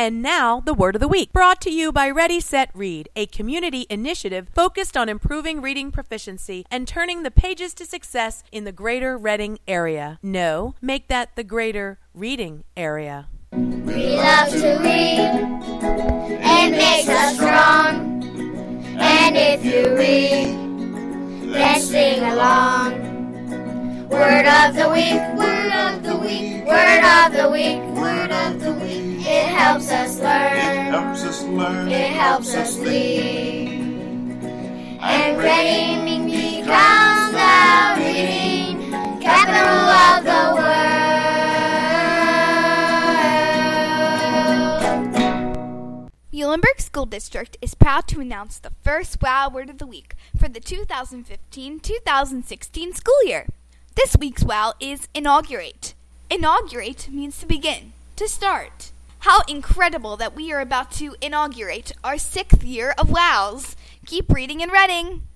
And now, the Word of the Week, brought to you by Ready, Set, Read, a community initiative focused on improving reading proficiency and turning the pages to success in the greater Reading area. No, make that the greater reading area. We love to read. It makes us strong. And if you read, then sing along. Word of the week, word of the week, word of the week, word of the week. It helps us learn, it helps us lead. And reading becomes the reading capital of the world. Muhlenberg School District is proud to announce the first WOW Word of the Week for the 2015-2016 school year. This week's WOW is inaugurate. Inaugurate means to begin, to start. How incredible that we are about to inaugurate our 6th year of WOWs. Keep reading and reading.